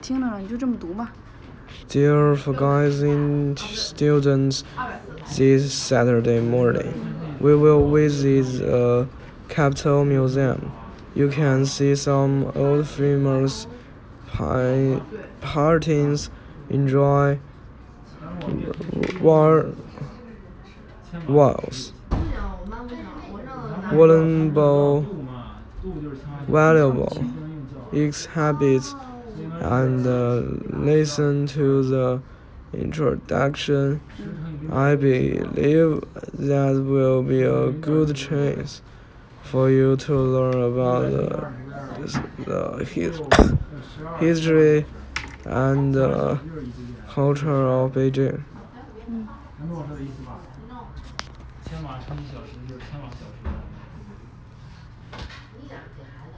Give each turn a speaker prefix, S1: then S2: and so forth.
S1: 听着了，你就这么读吧。
S2: Dear forgotten students, this Saturday morning, we will visit the Capitol Museum. You can see some old famous paintings, enjoy walls, valuable exhibits, and listen to the introduction. I believe that will be a good chance for you to learn about the history and culture of Beijing.
S1: 嗯。
S3: 千马乘1小时